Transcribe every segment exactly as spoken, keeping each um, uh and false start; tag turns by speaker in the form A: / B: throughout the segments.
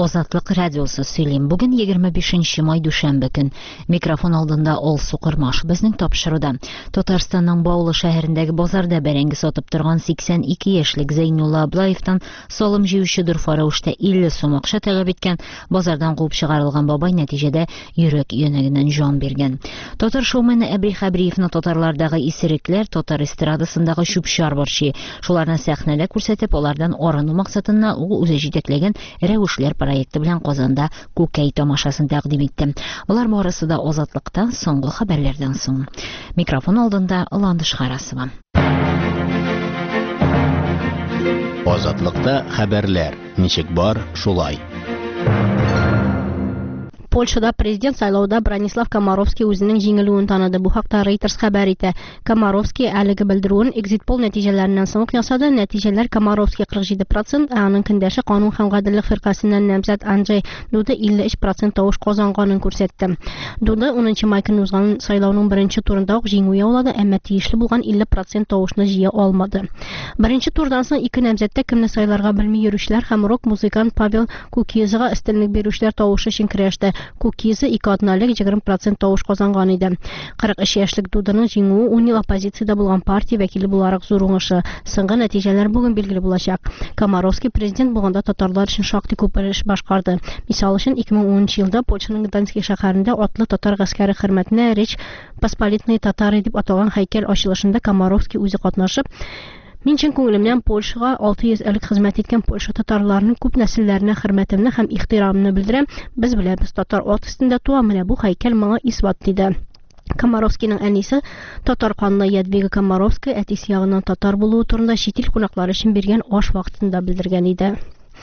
A: Азатлык радиосы сөйлим. Бүген егерме бишенче май дүшәмбе көн. Микрофон алдында Ол Сукырмаш безнең тапшыруда. Татарстанның Баулы шәһәрендәге базарда бәрәңге сатып торган сиксән ике яшьлек Зәйнулла Аблаевтан салым җыючы дорфа рәвештә илле сум акча таләп иткән. Базардан куып чыгарылган бабай нәтиҗәдә йөрәк янәгеннән җан биргән. Татар шоумены Әбри Хәбриевны татарлардагы исерекләр татар эстрадасындагы чүпчәр барчы. Шуларны сәхнәдә күрсәтеп, алардан арыну максатында ул үзе җитәкләгән Рәвешләр проекты белән Казанда күкәй тамашасын тәкъдим итте. Алар барысы да Азатлыктан соңгы хәбәрләрдән соң. Микрофон алдында Ландыш Харасова.
B: Азатлыкта хәбәрләр. Ничек бар, шулай.
C: Польшада президент сайлауда Бронислав Комаровский үзенең җиңелүен таныды. Бу хакта Reuters хәбәр итә. Комаровский әлеге белдерүен экзит пол нәтиҗәләреннән соң ясады. Нәтиҗәләр Комаровский кырык җиде процент, ә аның көндәше Канун һәм гаделлек фиркасыннан намзәт Анджей Дуда илле өч процент тавыш казанганын күрсәтте. Дуда унынчы май көнне узган сайлауның беренче турында ук җиңү яулады, әмма тиешле булган илле процент тавышны җыя алмады. Беренче турдан соң ике намзәттә кемне сайларга белми йөрүчеләр һәм рок-музыкант Павел Кукизга өстенлек бирүчеләр тавышы өчен көрәште. Кукизы ике атналык егерме процент тавыш казанган иде. кырык өч яшьлек Дуданың җиңүе ун ел оппозициядә булган партия вәкиле буларак зур уңышы. Соңгы нәтиҗәләр бүген билгеле булачак. Комаровский президент булганда татарлар өчен шактый күп эш башкарды. Мисал өчен ике мең унынчы елда Польшаның Гданьск шәһәрендә атлы татар гаскәре хөрмәтенә Речь Посполитный татары дип аталган һәйкәл ачылышында Комаровский үзе катнашып, Мин чын күңелемнән Польшага алты йөз элек хезмәт иткән Польша татарларының күп нәселләренә хөрмәтемне һәм ихтирамны белдерәм. Без беләбез, татар ат өстендә туа, менә бу һәйкәл моңа исбат диде. Комаровскийның әнисе татар канлы Ядвига Комаровская әтисе ягыннан татар булуы турында чит ил кунаклары өчен биргән аш вакытында белдергән иде.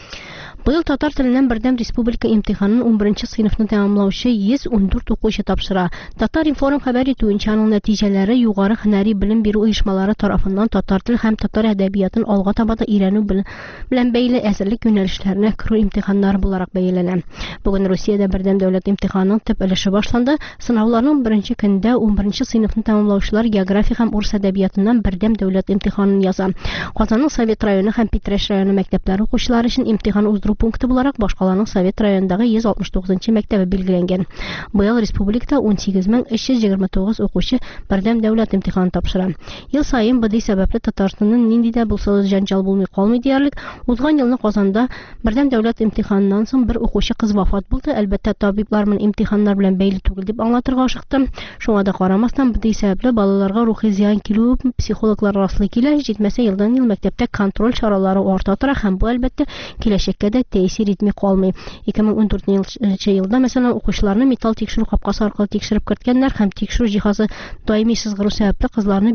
C: Быел татар теленнән бердәм республика имтиханын ун беренче сыйныфны тәмамлаучы йөз ун дүрт укучы тапшыра. Татар информ хәбәр итүенчә, аның нәтиҗәләре югары һөнәри белем бирү оешмалары тарафыннан татар тел һәм татар әдәбиятын алга таба да өйрәнү белән бәйле әзерлек юнәлешләренә керү имтиханнары буларак бәяләнә. Бүген Русиядә бердәм дәүләт имтиханының төп өлеше башланды. Сынауларның беренче көндә ун беренче сыйныфны тәмамлаучылар география һәм урыс әдәбиятыннан бердәм дәүләт имтиханын яза. Казанның Совет районы һәм Питрәш районы мәктәпләре укучылары өчен имтихан уздыру пункты буларак башкаланың Совет районындагы йөз алтмыш тугызынчы мәктәбе билгеләнгән. Быел республикада ун сигез мең өч йөз егерме тугыз укучы бердәм дәүләт имтиханын тапшыра. Ел саен бу сәбәпле Татарстанның нинди дә булса җанҗал булмый калмый диярлек. Узган елны Казанда бердәм дәүләт имтиханыннан соң бер укучы кыз вафат булды. Әлбәттә, табиблар моны имтиханнар белән бәйле түгел дип аңлатырга ашыкты. Шуңа да карамастан, бу сәбәпле балаларга рухи зыян килү психологлар раслый килә. Җитмәсә, елдан ел мәктәптә контроль чаралары арта тора һәм бу әлбәттә киләчәккә дә тәэсир итми калмый. ике мең ун дүртенче елда мәсәлән укучыларны металл тикшерү капкасы аркылы тикшереп керткәннәр һәм тикшерү җиһазы даими сызгыру сәбәпле кызларны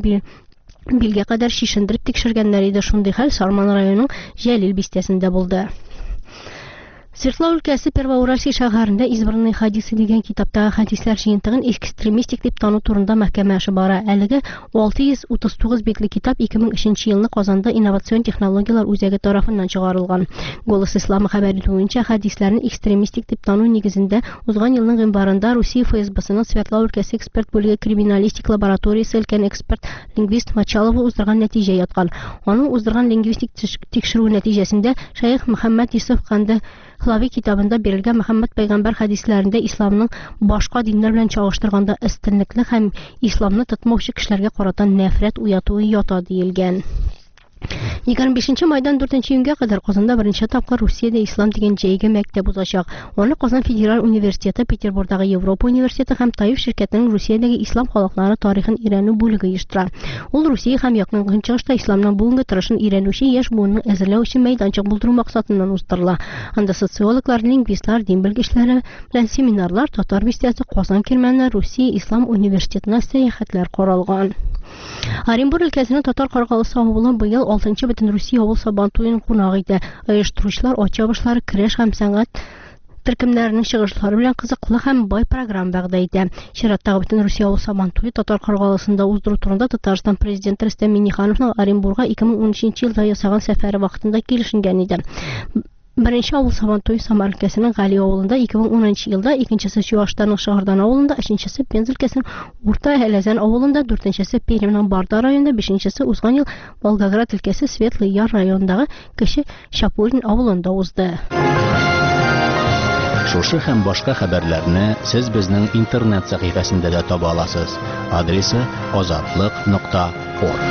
C: билгә кадәр шишендереп тикшергәннәр иде. Шундый хәл Сарман районының Җәлил бистәсендә булды. Свердлов өлкәсе Первоуральский шәһәрендә избранные хадисы дигән китаптагы хадисләр җыентыгын экстремистик дип тану турында мәхкәмә эше бара. Әлегә алты йөз утыз тугыз битле китап ике мең өченче елны Казанда инновацион технологиялар үзәге тарафыннан чыгарылган. Голос ислама хәбәр итүенчә, хадисләрне экстремистик дип тану нигезендә узган елның гыйнварында Русия ФСБсының Свердлов өлкәсе эксперт бүлеге криминалистик лабораториясе өлкән эксперт лингвист Мачалова уздырган нәтиҗә яткан. Аның уздырган лингвистик тикшерү нәтиҗәсендә Шәйх Мөхәммәд Исов Канды Хлави китабында бирелгән Мөхәммәд пәйгамбәр хадисләрендә исламның башка диннәр белән чагыштырганда өстенлекле һәм исламны тотмаучы кешеләргә каратан нәфрәт уятуы ята диелгән. егерме бишенче майдан дүртенче июньгә кадәр Казанда беренче тапкыр Русиядә ислам дигән җәйге мәктәп узачак. Аны Казан федераль университеты, Петербургдагы Европа университеты һәм Таиф ширкәтенең Русиядәге ислам халыклары тарихын өйрәнү бүлеге оештыра. Ул Русия һәм Якын Көнчыгышта исламның бүгенге торышын өйрәнүче яшь буынны әзерләү өчен мәйданчык булдыру максатыннан уздырыла. Анда социологлар, лингвистлар, дин белгечләре белән семинарлар, татар бистәсе, Казан кирмәне, Русия ислам университетына сәяхәтләр каралган. Оренбур өлкәсенең татар Каргалысы авылы быел алтынчы бөтен Русия авыл сабантуен кунак иде. Оештыручылар ат чабышлары, көрәш һәм сәнгать төркемнәренең чыгышлары белән кызыклы һәм бай программа вәгъдә итә. Чираттагы бөтен Русия авыл сабантуе татар Каргалысында уздыру турында Татарстан президенты Рөстәм Миңнехановның Оренбурга ике мең унөченче елда ясаган сәфәре вакытында килешенгән иде. Беренче авыл сабантуе Самар өлкәсенең Гали авылында ике мең унынчы елда, икенчесе Чуашстанның Шыгырдан авылында, өченчесе Пенза өлкәсенең Урта Әләзән авылында, дүртенчесе Пермьнең Барда районында, бишенчесе узган ел Волгоград өлкәсе Светлый Яр районындагы Кече Чапулин авылында узды.
B: Шушы һәм башка хәбәрләрне сез безнең интернет сәхифәсендә дә таба аласыз. Адресы азатлык нокта орг.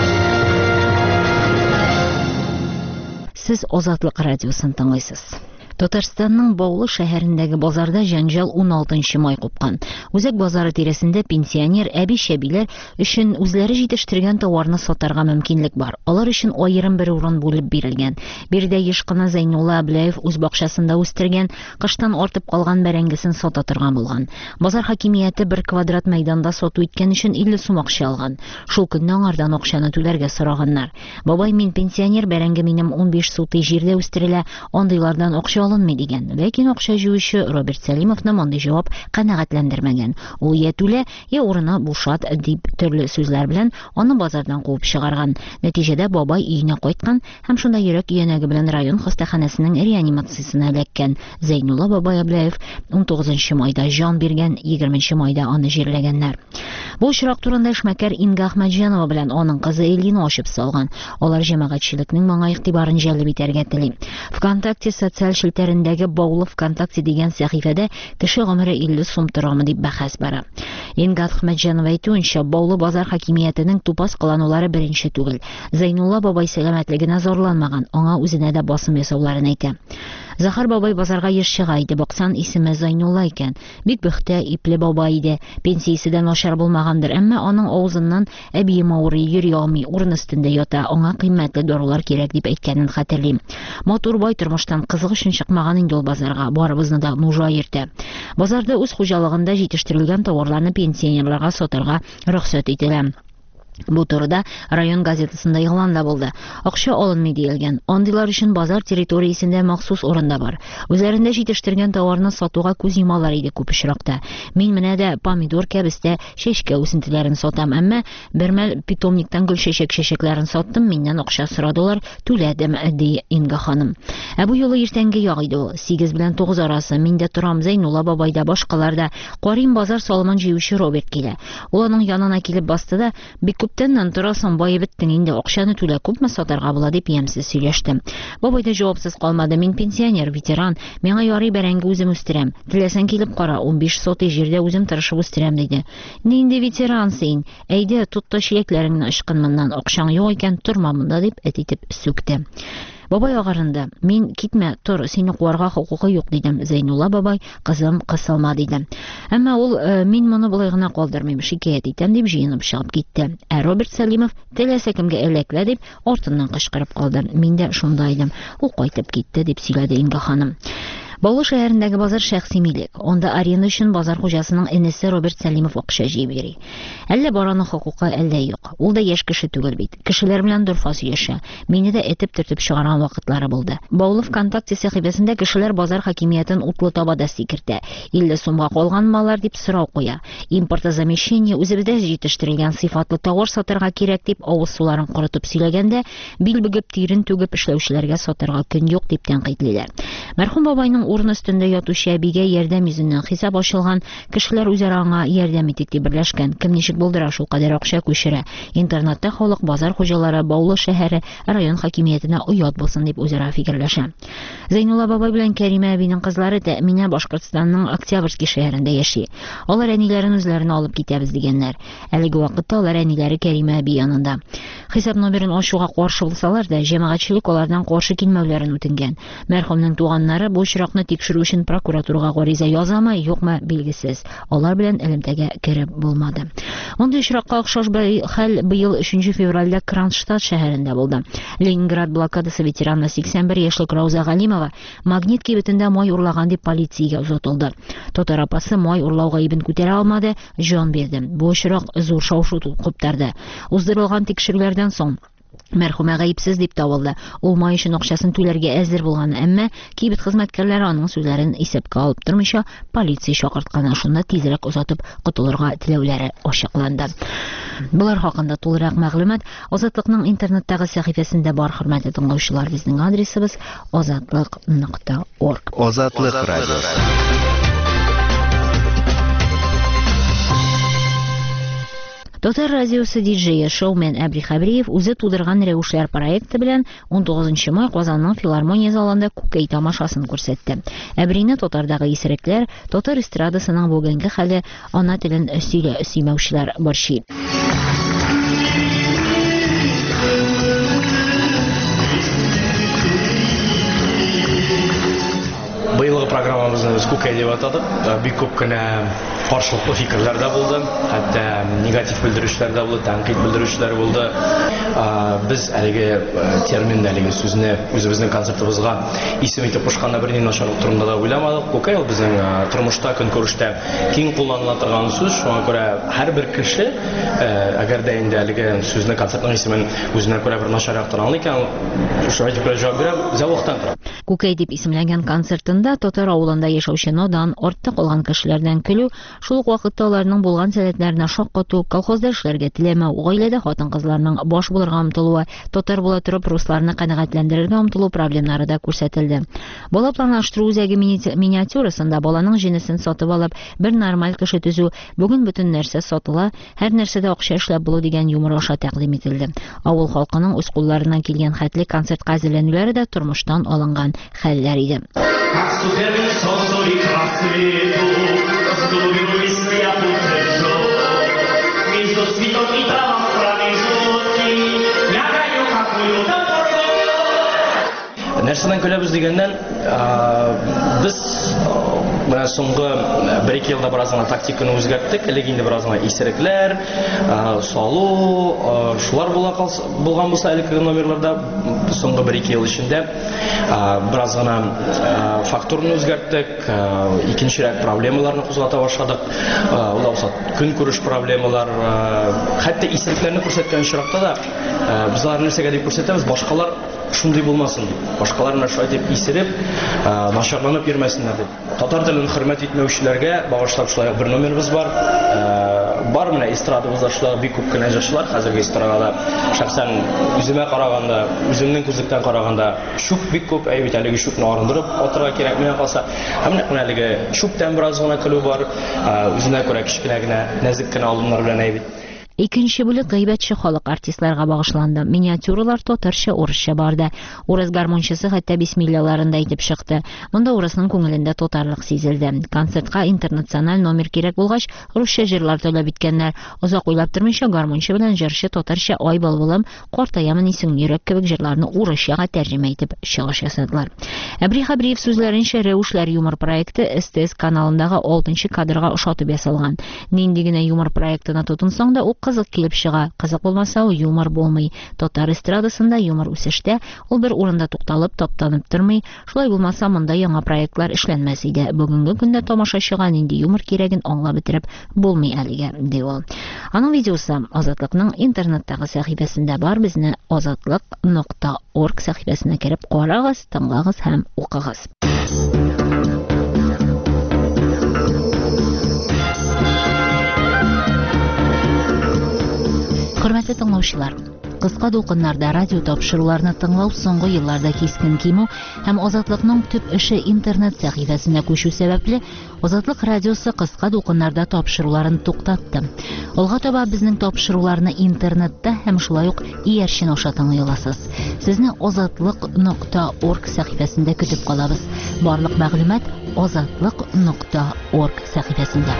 A: Сез Азатлык радиосын тыңлыйсыз. Татарстанның Баулы шәһәрендәге базарда җанҗал ун алтынчы май купкан. Үзәк базары тирәсендә пенсионер әби-шәбиләр өчен үзләре җитештергән товарны сатарга мөмкинлек бар. Алар өчен аерым бер урын булып бирелгән. Биредә еш кына Зәйнулла Абляев үз бакчасында үстергән, кыштан артып калган бәрәңгесен сата торган булган. Базар хакимияте бер квадрат мәйданда сату иткән өчен илле сум акча алган. Шул көнне аңардан акчаны түләргә сораганнар. Бабай, мин пенсионер, бәрәңге минем ун биш сутый җирдә үстерелә, андыйлардан акча алынмый дигән. Ләкин акча җыючы Роберт Сәлимовны мондый җавап канәгатьләндермәгән. Ул я түлә, я урыны бушат дип төрле сүзләр белән аны базардан куып чыгарган. Нәтиҗәдә бабай өенә кайткан һәм шунда йөрәк янәге белән район хастаханәсенең реанимациясенә эләккән. Зәйнулла бабай Абляев ун тугызынчы майда җан биргән, егерменче майда аны җирләгәннәр. Бу очрак турында эшмәкәр Инга Әхмәтҗанова белән аның кызы Элина ачып салган. Алар җәмәгатьчелекнең моңа игътибарын җәлеп итәргә тели. ВКонтакте социаль шелтәрендәге Баулы ВКонтакте дигән сәхифәдә кеше гомере илле сум торамы дип бәхәс бара. Инга Әхмәтҗанова әйтүенчә, Баулы базар хакимиятенең тупас кыланулары беренче түгел. Зәйнулла бабай сәламәтлегенә зарланмаган, аңа үзенә дә басым ясауларын әйтә. Захар бабай базарга еш чыга иде, баксан исеме Зәйнулла икән. Бик бөхтә, ипле бабай иде. Пенсиясе дә начар булмагандыр, әмма аның авызыннан әбием авырый, йөри алмый, урын өстендә ята, аңа кыйммәтле дарулар кирәк дип әйткәнен хәтерлим. Матур бай тормыштан кызык өчен чыкмаган инде ул базарга, барыбызны да нужа йөртә. Базарда үз хуҗалыгында җитештерелгән товарларны пенсионерларга сатарга рөхсәт ителә. Бу турыда район газетасында игълан да булды. Акча алынмый диелгән. Андыйлар өчен базар территориясендә махсус урында бар. Үзләрендә җитештергән товарны сатуга күз йомалар иде күп очракта. Мин менә дә помидор кәбестә чәчкә үсентеләрен сатам, әмма бер мәл питомниктан гөл чәчәк чәчәкләрен саттым, миннән акча сорадылар, түләдем, ди Инга ханым. Ә бу юлы иртәнге як иде ул, сигез белән тугыз арасы. Мин дә торам, Зәйнулла бабай да, башкалар да. Карин базар салымын җыючы Роберт килә. Ул аның янына килеп басты да, бик күптәннән торасың, баеп беттең инде, акчаны түлә, күпме сатарга була дип ямьсез сөйләштем. Бабай да җавапсыз калмады. Мин пенсионер, ветеран, миңа ярый, бәрәңге үзем үстерәм. Теләсәң килеп кара, ун биш сотый җирдә үзем тырышып үстерәм диде. Нинди ветеран син? Әйдә, тот та чиләкләреңне ычкын моннан, акчаң юк икән, торма монда дип әт итеп сүкте. Бабай агарында, мин китмә, тор, сине куарга хокукы юк дидем. Зәйнулла бабай, кызым, кысылма диде. Әмма ул, мин моны булай гына калдырмыйм, шикаят итәм дип җыенып чыгып китте. Ә Роберт Сәлимов теләсә кемгә эләклә дип артыннан кычкырып калды. Мин дә шунда идем. Ул кайтып китте дип сөйләде Инга ханым. Баулы шәһәрендәге базар шәхси милек. Онда аренда өчен базар хуҗасының энесе Роберт Сәлимов акча җыеп йөри. Әллә бараның хокукы, әллә юк. Ул да яшь кеше түгел бит. Кешеләр белән дурфас яшә. Мине дә этеп төртеп чыгарган вакытлары булды. Баулы ВКонтакте сәхифәсендә кешеләр базар хакимиятен утлы табада сикертә. илле сумга калганмалар дип сорау куя. Импортозамещение үзебездә җитештерелгән сыйфатлы товар сатарга кирәк дип авыз суларын корытып сөйләгәндә, бил бөгеп тирен түгеп эшләүчеләргә сатарга көн юк дип тәнкыйтьлиләр. Мәрхүм бабайның урын өстендә ятучы әбигә ярдәм йөзеннән хисап ачылган, кешеләр үзара аңа ярдәм итик дип берләшкән. Кем ничек булдыра, шул кадәр акча күчерә. Интернетта халык базар хуҗалары Баулы шәһәре район хакимиятенә уят булсын дип үзара фикерләшә. Зәйнулла бабай белән Кәримә әбинең кызлары Тәэминә Башкортстанның Октябрьский шәһәрендә яши. Алар әниләрен үзләренә алып китәбез дигәннәр. Әлеге вакытта алар әниләре Кәримә әби янында. Хисап номерын ачуга каршы булсалар да, җәмәгатьчелек алардан каршы килмәүләрен үтенгән. Мәрхүмнең туганнары бу очракны тикшерү өчен прокуратурага гариза язамы, юкмы билгесез. Алар белән элемтәгә кереп булмады. Мондый очракка охшаш хәл быел өченче февральдә Кронштадт шәһәрендә булды. Ленинград блокадасы ветераны сиксән бер яшьлек Рауза Галимова магнит кибетендә май урлаган дип полициягә озатылды. Татар апасы май урлау гаебен күтәрә алмады, җан бирде. Бу очрак зур шау-шу куптарды. Уздырылган тикшерүләрдән соң мәрхүмә гаепсез дип табылды. Ул май өчен акчасын түләргә әзер булган, әмма кибет хезмәткәрләре аның сүзләрен исәпкә алып тормыйча полиция чакырткан, шунда тизрәк узатып котылырга теләүләре ачыкланды. Булар хакында тулырак мәгълүмат Азатлыкның интернеттагы сәхифәсендә бар, хөрмәтле тыңлаучылар. Безнең адресыбыз азатлык нокта орг.
B: Азатлык радиосы.
A: Татар радиосы диджее, шоумен Әбри Хәбриев үзе тудырган рәвешләр проекты белән он тугызынчы май Казанның филармония залында күкәй тамашасын күрсәтте. Әбрине татардагы исерекләр, татар эстрадасының бүгенге хәле, ана телен сөйлә сөймәүчеләр борчый.
D: Быелгы программабызны без күкәй дип атадык. Бик күп кенә каршылыклы фикерләр дә булды, хәтта негатив белдерүчләр дә булды, тәнкыйть белдерүчләр булды. Без әлеге термин, әлеге сүзне үзебезнең концертыбызга исем итеп кушканда берни начарлык турында да уйламадык. Күкәй ул безнең тормышта, көнкүрештә киң кулланыла торган сүз. Шуңа күрә һәрбер кеше, әгәр дә инде әлеге сүзне концертның исемен үзенә күрә бер начаррак торган икән, шуңа дип җавап бирәм, зәвыктан тора.
A: Күкәй дип исемләгән концертында татар авылында яшәүче надан, артта калган кешеләрдән көлү, шул ук вакытта аларның булган сәләтләренә шаккату, колхозда эшләргә теләмәү, гаиләдә хатын-кызларның баш булырга омтылуы, татар була торып русларны канәгатьләндерергә омтылу проблемнары да күрсәтелде. Бала планлаштыру үзәге миниатюрасында баланың җенесен сатып алып, бер нормаль кеше төзү, бүген бөтен нәрсә сатыла, һәр нәрсәдә акча эшләп булу дигән юмор аша тәкъдим ителде. Авыл халкының үз кулларыннан килгән хәтле концертка әзерләнүләре дә тормыштан алынган хәлләр иде.
D: Нәрсәдән көләбез дигәндән, без менә соңгы бер-ике елда бераз гына тактиканы үзгәрттек. Әлегә инде бераз гына исерекләр, салу, шулар була булган булса әлеге номерларда соңгы бер-ике ел эчендә бераз гына фактурны үзгәрттек, икенчерәк проблемаларны кузгата башладык. Ул да көнкүреш проблемалар, хәтта исерекләрне күрсәткән чиракта да без аларны нәрсәгә дип күрсәтәбез, башкалар шундый булмасын дип, башкаларны шулай дип исереп, начарланып йөрмәсеннәр дип. Татар телен хөрмәт итмәүчеләргә багышлап шулай бер номерыбыз бар. Бар менә эстрадабызда шулай бик күп кенә җырчылар, хәзерге эстрадада шәхсән үземә караганда, үземнең күзлектән караганда шук бик күп әйбит, әлеге шукны арындырып атырга кирәк менә калса. Һәм менә әлеге шуктан бераз гына көлү бар, үзенә күрә кичкенә генә, нәзик кенә алымнар белән әйбит.
A: Икенче бүлек гыйбәтче халык артистларга багышланды. Миниатюралар татарча, урысча барды. Урыс гармончысы хәтта бисмиллаларын да әйтеп чыкты. Монда урысның күңелендә татарлык сизелде. Концертка интернациональ номер кирәк булгач, русча җырлар таләп иткәннәр. Озак уйлап тормыйча гармончы белән җырчы татарча "Ай балбылым, картаямын исең йөрәк" кебек җырларны урысчага тәрҗемә итеп чыгыш ясадылар. Әбри Хәбриев сүзләренчә, рәвешләр юмор проекты эс тэ эс каналындагы алтынчы кадрга ошатып ясалган. Нинди генә юмор проектына тотынсаң да, ул кызык килеп чыга. Кызык булмаса, ул юмор булмый. Татар эстрадасында юмор үсештә, ул бер урында тукталып, таптанып тормый. Шулай булмаса, монда яңа проектлар эшләнмәс иде. Бүгенге көндә тамашачыга нинди юмор кирәген аңлап бетереп булмый әлегә, ди ул. Аның видеосы Азатлыкның интернеттагы сәхифәсендә бар. Безне азатлык нокта орг сәхифәсенә кереп карагыз, тыңлагыз һәм укыгыз. Хөрмәтле тыңлаучылар, кыска дулкыннарда радио тапшыруларны тыңлау соңгы елларда кискен кимү һәм Азатлыкның төп эше интернет сәхифәсенә күчү сәбәпле Азатлык радиосы кыска дулкыннарда тапшыруларын туктатты. Алга таба безнең тапшыруларны интернетта һәм шулай ук иярчен аша тыңлый аласыз. Сезне азатлык нокта орг сәхифәсендә көтеп калабыз. Барлык мәгълүмат азатлык нокта орг сәхифәсендә.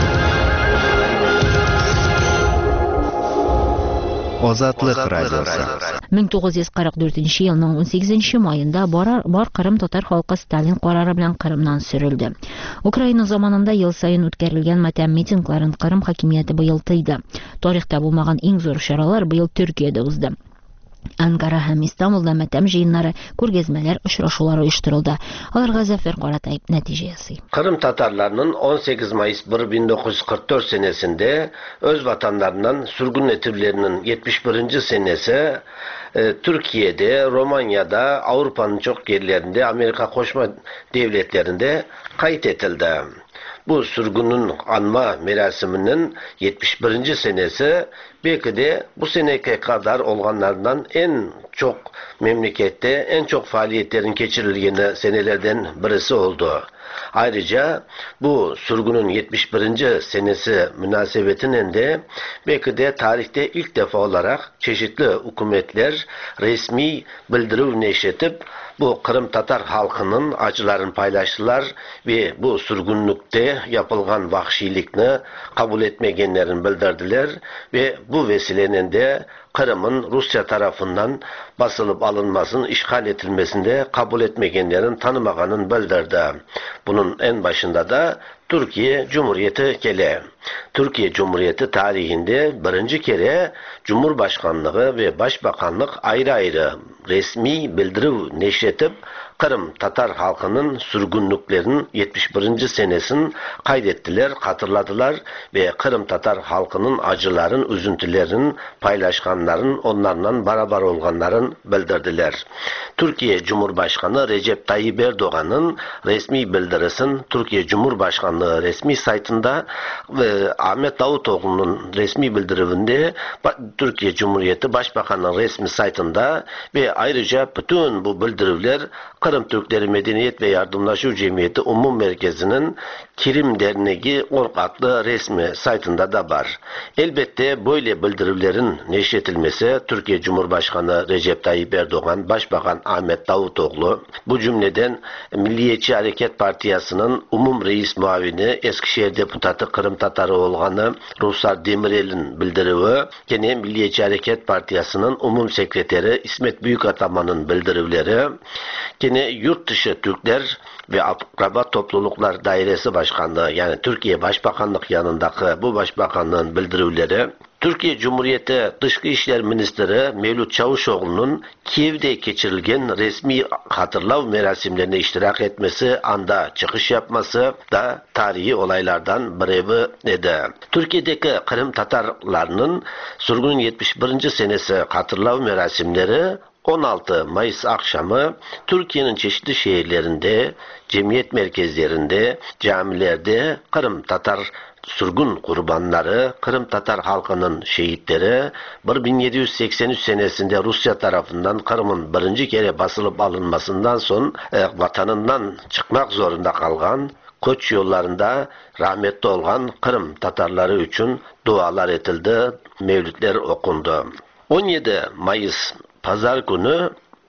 E: Азатлык радиосы.
A: мең тугыз йөз кырык дүртенче елның унсигезенче маенда бар, бар Кырым татар халкы Сталин карары белән Кырымнан сөрелде. Украина заманында ел сайын үткәрелгән матәм митингларын Кырым хакимияте быел тыйды. Тарихта булмаган иң зур чаралар быел Төркиядә узды. Анкара һәм Истанбулда матәм җыеннары, күргәзмәләр, очрашулар оештырылды. Аларга Зафер Каратай нәтиҗә ясый.
F: Kırım Tatarlarının on sekiz Mayıs bin dokuz yüz kırk dört senesinde öz vatanlarından sürgün ettirlerinin yetmiş birinci senesi e, Türkiye'de, Romanya'da, Avrupa'nın çok yerlerinde, Amerika Koşma Devletlerinde kayıt edildi. Bu sürgünün anma merasiminin yetmiş birinci senesi belki de bu seneye kadar olanlardan en çok memlekette en çok faaliyetlerin geçirildiği senelerden birisi oldu. Ayrıca bu sürgünün yetmiş birinci senesi münasebetiyle de belki de tarihte ilk defa olarak çeşitli hükümetler resmi bildiri neşretip bu Kırım Tatar halkının acılarını paylaştılar ve bu sürgünlükte yapılgan vahşilikni kabul etmeyenlerini bildirdiler ve bu vesileyle de Kırım'ın Rusya tarafından basılıp alınmasının, işgal edilmesinde kabul etmeyenlerin tanımaganını bildirdi. Bunun en başında da Türkiye Cumhuriyeti gele. Türkiye Cumhuriyeti tarihinde birinci kere Cumhurbaşkanlığı ve Başbakanlık ayrı ayrı resmi bildiri neşretip Kırım Tatar halkının sürgünlüklerinin yetmiş birinci senesini kaydettiler, hatırladılar ve Kırım Tatar halkının acıların, üzüntülerin paylaşkanların, onlarla beraber olganların bildirdiler. Türkiye Cumhurbaşkanı Recep Tayyip Erdoğan'ın resmi bildirisin Türkiye Cumhurbaşkanlığı resmi saytında ve Ahmet Davutoğlu'nun resmi bildirivinde Türkiye Cumhuriyeti Başbakanı'nın resmi saytında ve ayrıca bütün bu bildirivler Kırım Türkleri Medeniyet ve Yardımlaşma Cemiyeti Umum Merkezi'nin Kirim Derneği Ork adlı resmi saytında da var. Elbette böyle bildirivlerin neşretilmesi Türkiye Cumhurbaşkanı Recep Tayyip Erdoğan, Başbakan Ahmet Davutoğlu, bu cümleden Milliyetçi Hareket Partiyası'nın Umum Reis Muavini Eskişehir Deputatı Kırım Tatarı olganı Ruhsar Demirel'in bildirivi, gene Milliyetçi Hareket Partiyası'nın Umum Sekreteri İsmet Büyükataman'ın bildirivleri, gene Yurt Dışı Türkler ve Akraba Topluluklar Dairesi Başkanlığı yani Türkiye Başbakanlık yanındaki bu başbakanlığın bildirivleri, Türkiye Cumhuriyeti Dışkı İşler Ministeri Mevlüt Çavuşoğlu'nun Kiev'de geçirilgen resmi hatırlav merasimlerine iştirak etmesi, anda çıkış yapması da tarihi olaylardan biri idi. Türkiye'deki Kırım Tatarlarının sürgünün yetmiş birinci senesi hatırlav merasimleri on altı Mayıs akşamı Türkiye'nin çeşitli şehirlerinde, cemiyet merkezlerinde, camilerde Kırım Tatar sürgün kurbanları, Kırım Tatar halkının şehitleri, bin yedi yüz seksen üç senesinde Rusya tarafından Kırım'ın birinci kere basılıp alınmasından sonra e, vatanından çıkmak zorunda kalgan, koç yollarında rahmetli olan Kırım Tatarları için dualar edildi, mevlütler okundu. on yedi Mayıs Pazar günü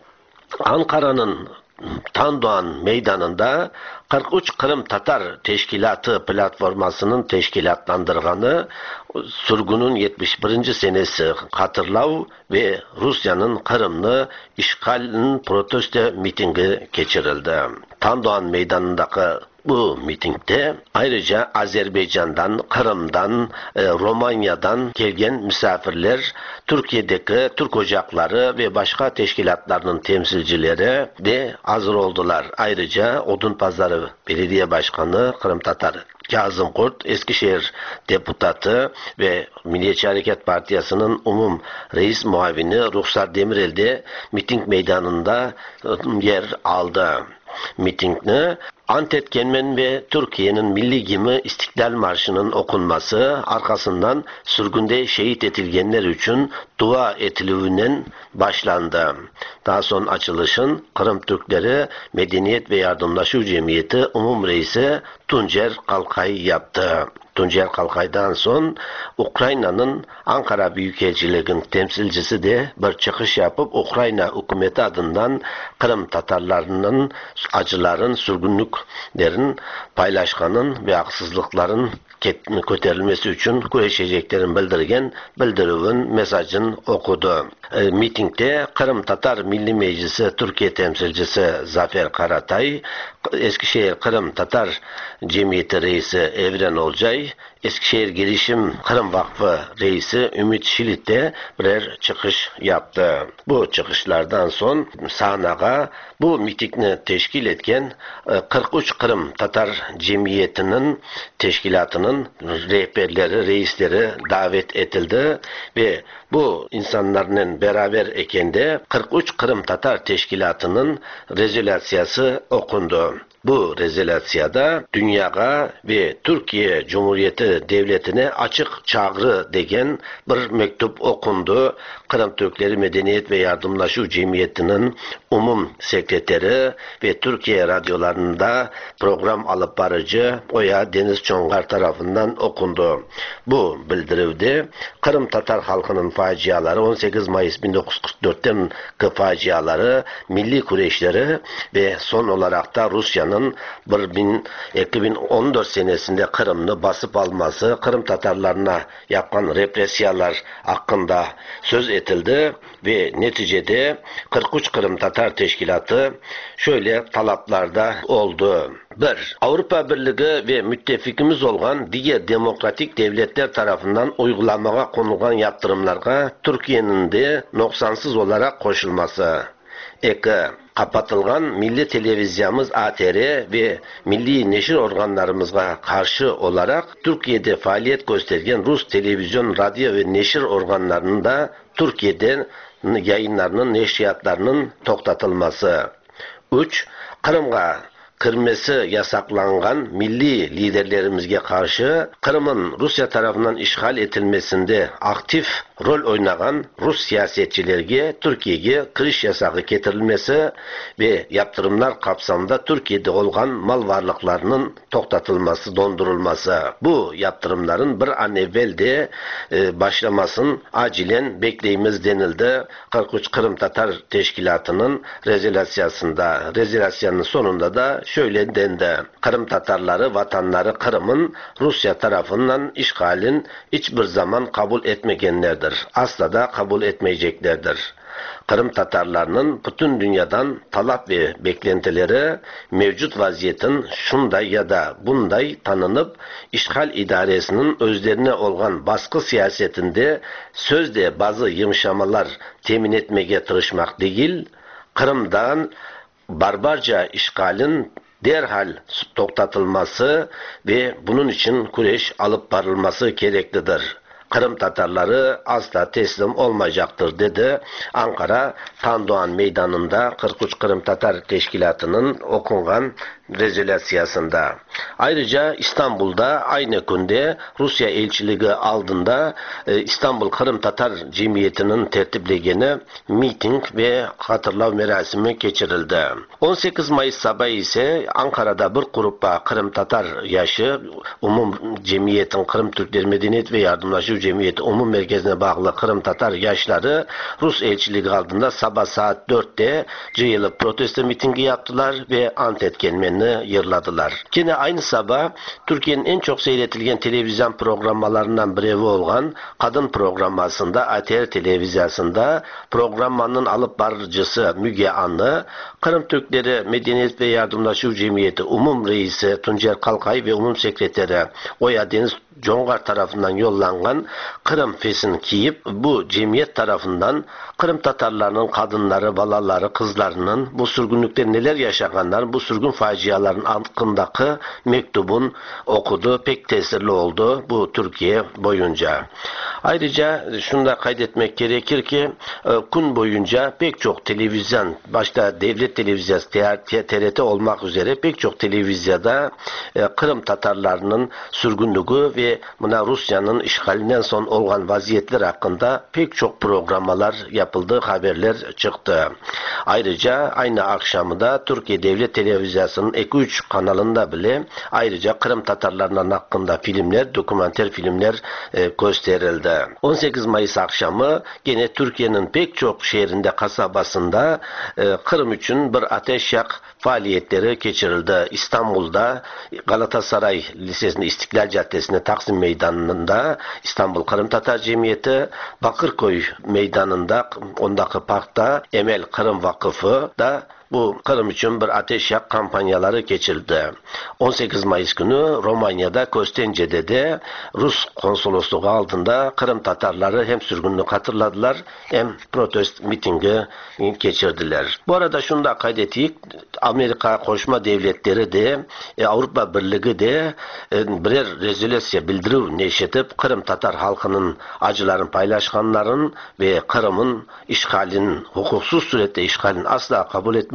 F: Ankara'nın Tandoğan Meydanı'nda kırk üç Kırım Tatar Teşkilatı platformasının teşkilatlandırganı sürgünün yetmiş birinci senesi hatırlav ve Rusya'nın Kırım'ını işgalinin protesto mitingi geçirildi. Tandoğan Meydanı'ndaki bu mitingde ayrıca Azerbaycan'dan, Kırım'dan, e, Romanya'dan gelgen misafirler, Türkiye'deki Türk Ocakları ve başka teşkilatlarının temsilcileri de hazır oldular. Ayrıca Odunpazarı Belediye Başkanı Kırım Tatar Kazım Kurt, Eskişehir Deputatı ve Milliyetçi Hareket Partiyası'nın Umum Reis Muavini Ruhsar Demirel de miting meydanında yer aldı. Mitingni Antet Kenmen ve Türkiye'nin milli gimi İstiklal Marşı'nın okunması, arkasından sürgünde şehit edilgenler için dua etilivinden başlandı. Daha sonra açılışın Kırım Türkleri Medeniyet ve Yardımlaşma Cemiyeti Umum Reisi Tuncer Kalkay yaptı. Tuncer Kalkay'dan son Ukrayna'nın Ankara Büyükelçiliğinin temsilcisi de bir çıkış yapıp Ukrayna hükümeti adından Kırım Tatarlarının acıların, sürgünlüklerin paylaşkanın ve haksızlıkların köterilmesi için kuruşeceklerin bildirgen bildirivin mesajını okudu. E, mitingde Kırım Tatar Milli Meclisi Türkiye temsilcisi Zafer Karatay, Eskişehir Kırım Tatar Cemiyeti Reisi Evren Olcay, Eskişehir Gelişim Kırım Vakfı Reisi Ümit Şilit de birer çıkış yaptı. Bu çıkışlardan son sahnaga bu mitingni teşkil etken kırk üç Kırım Tatar Cemiyeti'nin teşkilatının rehberleri, reisleri davet edildi ve bu insanların beraber ekende kırk üç Kırım Tatar Teşkilatı'nın rezolüsyası okundu. Bu rezolasyada dünyaya ve Türkiye Cumhuriyeti Devleti'ne açık çağrı degen bir mektup okundu. Kırım Türkleri Medeniyet ve Yardımlaşu Cemiyeti'nin umum sekreteri ve Türkiye radyolarında program alıp barıcı Oya Deniz Çongar tarafından okundu. Bu bildirivde Kırım Tatar halkının faciaları, on sekiz Mayıs bin dokuz yüz kırk dört'ten faciaları, milli kureşleri ve son olarak da Rusya'nın iki bin on dört senesinde Kırım'ı basıp alması, Kırım Tatarlarına yapılan represiyalar hakkında söz etildi ve neticede kırk üç Kırım Tatar Teşkilatı şöyle talaplarda oldu. bir Avrupa Birliği ve müttefikimiz olan diğer demokratik devletler tarafından uygulamaya konulan yaptırımlara Türkiye'nin de noksansız olarak koşulması. iki Kapatılgan milli televizyamız A T R ve milli neşir organlarımıza karşı olarak Türkiye'de faaliyet göstergen Rus televizyon, radyo ve neşir organlarının da Türkiye'de yayınlarının, neşriyatlarının toktatılması. üç Kırım'a kırmesi yasaklangan milli liderlerimizge karşı Kırım'ın Rusya tarafından işgal edilmesinde aktif rol oynayan Rus siyasetçilerge Türkiye'ye kiriş yasağı getirilmesi ve yaptırımlar kapsamında Türkiye'de olan mal varlıklarının toktatılması, dondurulması. Bu yaptırımların bir an evvel de e, başlamasın acilen bekleyimiz denildi. kırk üç Kırım Tatar Teşkilatı'nın rezolasyasında. Rezolasyonun sonunda da şöyle dendi. Kırım Tatarları vatanları Kırım'ın Rusya tarafından işgalin hiçbir zaman kabul etmeyenlerdir. Asla da kabul etmeyeceklerdir. Kırım Tatarlarının bütün dünyadan talep ve beklentileri mevcut vaziyetin şunday ya da bunday tanınıp işgal idaresinin özlerine olan baskı siyasetinde sözde bazı yumuşamalar temin etmeye tırışmak değil, Kırım'dan barbarca işgalin derhal toktatılması ve bunun için kureş alıp varılması gereklidir. Kırım Tatarları asla teslim olmayacaktır dedi Ankara Tandoğan Meydanı'nda kırk üç Kırım Tatar Teşkilatı'nın okungan rezolasyasında. Ayrıca İstanbul'da aynı günde Rusya elçiliği aldığında e, İstanbul Kırım Tatar Cemiyeti'nin tertiplegeni miting ve hatırlav merasimi geçirildi. on sekiz Mayıs sabahı ise Ankara'da bir gruppa Kırım Tatar yaşı Umum Cemiyetin Kırım Türkleri Medeniyet ve Yardımlaşu Cemiyeti Umum Merkezine bağlı Kırım Tatar yaşları Rus elçiliği aldığında sabah saat dörtte cıyılıp protesto mitingi yaptılar ve ant etkenmeni yırladılar. Yine aynı sabah Türkiye'nin en çok seyretilgen televizyon programmalarından biri olan kadın programmasında A T R televizyasında programmanın alıp barıcısı Müge Anlı, Kırım Türkleri Medeniyet ve Yardımlaşu Cemiyeti Umum Reisi Tuncer Kalkay ve Umum Sekreteri Oya Deniz Çongar tarafından yollanan Kırım fesini giyip bu cemiyet tarafından Kırım Tatarlarının kadınları, balaları, kızlarının bu sürgünlükte neler yaşayanlar, bu sürgün faciaların hakkındaki mektubun okudu. Pek tesirli oldu bu Türkiye boyunca. Ayrıca şunu da kaydetmek gerekir ki gün boyunca pek çok televizyon, başta devlet televizyası, T R T olmak üzere pek çok televizyada Kırım Tatarlarının sürgünlüğü ve buna Rusya'nın işgalinden son olan vaziyetler hakkında pek çok programmalar yapıldı, haberler çıktı. Ayrıca aynı akşamı da Türkiye Devlet Televizyası'nın iki üç kanalında bile ayrıca Kırım Tatarlarının hakkında filmler, dokumenter filmler e, gösterildi. on sekiz Mayıs akşamı gene Türkiye'nin pek çok şehrinde, kasabasında e, Kırım için bir ateş yak faaliyetleri geçirildi. İstanbul'da Galatasaray Lisesi'nde, İstiklal Caddesi'nde, Taksim Meydanı'nda İstanbul Kırım Tatar Cemiyeti, Bakırköy Meydanı'nda, ondaki parkta Emel Kırım Vakıfı da bu Kırım için bir ateş yak kampanyaları geçirildi. on sekiz Mayıs günü Romanya'da Kostence'de de Rus konsolosluğu altında Kırım Tatarları hem sürgünlük hatırladılar hem protest mitingi geçirdiler. Bu arada şunu da kaydettik. Amerika Koşma Devletleri de e, Avrupa Birliği de e, birer rezolasyon bildiriyor neşetip Kırım Tatar halkının acıların paylaşanların ve Kırım'ın işgalin, hukuksuz surette işgalin asla kabul etmeyeceğini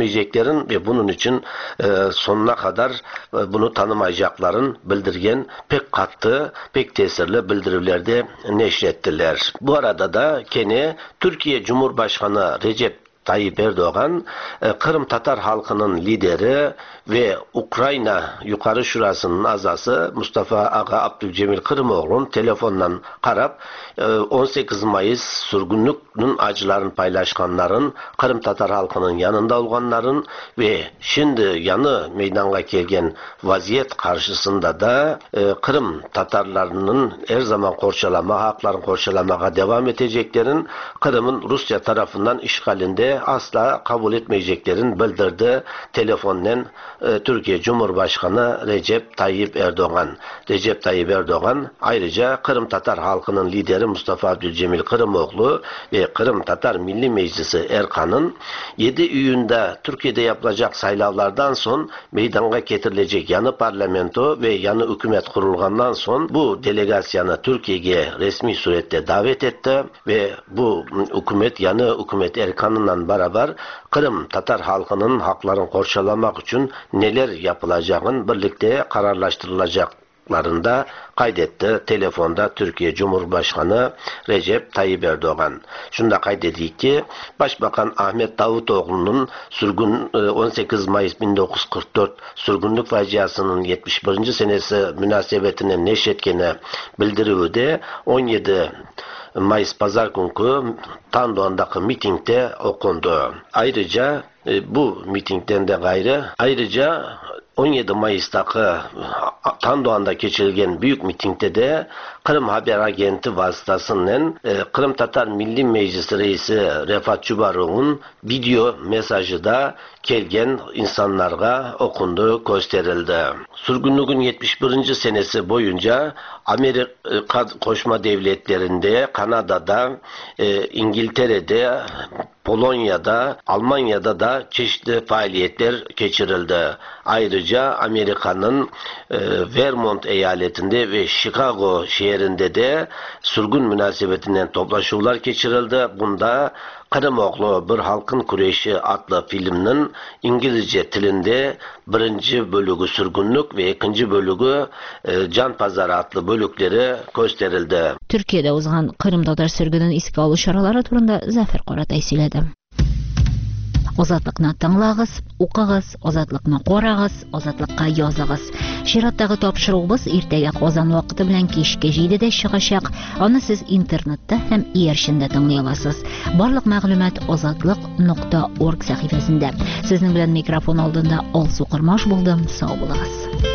F: etmeyeceklerin ve bunun için e, sonuna kadar e, bunu tanımayacakların bildirgen pek katı, pek tesirli bildirilerde neşrettiler. Bu arada da kene Türkiye Cumhurbaşkanı Recep Tayyip Erdoğan, Kırım Tatar halkının lideri ve Ukrayna Yukarı Şurası'nın azası Mustafa Ağa Abdülcemil Kırımoğlu'nun telefondan qarab on sekiz Mayıs sürgünlükünün acılarını paylaşkanların, Kırım Tatar halkının yanında olanların ve şimdi yanı meydana kelgen vaziyet karşısında da Kırım Tatarlarının her zaman korçalama, haklarını korçalamağa devam edeceklerin, Kırım'ın Rusya tarafından işgalinde asla kabul etmeyeceklerin bildirdi telefonla e, Türkiye Cumhurbaşkanı Recep Tayyip Erdoğan. Recep Tayyip Erdoğan ayrıca Kırım Tatar halkının lideri Mustafa Abdülcemil Kırımoğlu ve Kırım Tatar Milli Meclisi Erkan'ın yedi iyunda Türkiye'de yapılacak saylavlardan son meydana getirilecek yanı parlamento ve yanı hükümet kurulgandan son bu delegasyonu Türkiye'ye resmi surette davet etti ve bu hükümet yanı hükümet Erkan'la beraber Kırım Tatar halkının haklarını korçalamak için neler yapılacağını birlikte kararlaştırılacaklarında kaydetti telefonda Türkiye Cumhurbaşkanı Recep Tayyip Erdoğan. Şunda kaydedik ki Başbakan Ahmet Davutoğlu'nun sürgün on sekiz Mayıs bin dokuz yüz kırk dört sürgünlük faciasının yetmiş birinci senesi münasebetine neşetkene bildiriği on yedi Mayıs pazar günkü Tandoğan'daki mitingde okundu. Ayrıca e, bu mitingden de gayrı ayrıca on yedi Mayıs'taki Tandoğan'da geçirilen büyük mitingde de Kırım Haber Agenti vasıtasıyla e, Kırım Tatar Milli Meclisi Reisi Refat Çubarov'un video mesajı da kelgen insanlarga okundu, gösterildi. Sürgünlüğün yetmiş birinci senesi boyunca Amerika Koşma Devletleri'nde, Kanada'da, e, İngiltere'de, Polonya'da, Almanya'da da çeşitli faaliyetler geçirildi. Ayrıca Amerika'nın e, Vermont eyaletinde ve Chicago şehrinde de sürgün münasebetinden toplaşmalar geçirildi. Bunda Kırımoğlu Bir Halkın Kureşi adlı filminin İngilizce tilinde birinci bölügü sürgünlük ve ikinci bölügü e, Can Pazarı adlı bölükleri gösterildi.
A: Türkiye'de uzan Kırım Tatar sürgünün iske alış şaraları turunda Zafer Qoratay söyledi. Ozatlıqna tыңлағыз, оқығыз, ozatlıqna qorағыз, ozatlıqqa yazығыз. Şiratdagi topshirig'imiz ertaga qozon vaqti bilan kechki yedida chiqishaq. Uni siz internetda ham ershinda tinglay olasiz. Barliq ma'lumot ozatliq nuqta org sahifasida. Sizning bilan mikrofon oldinda Olsu Qirmosh bo'ldim. Sog' bo'lasiz.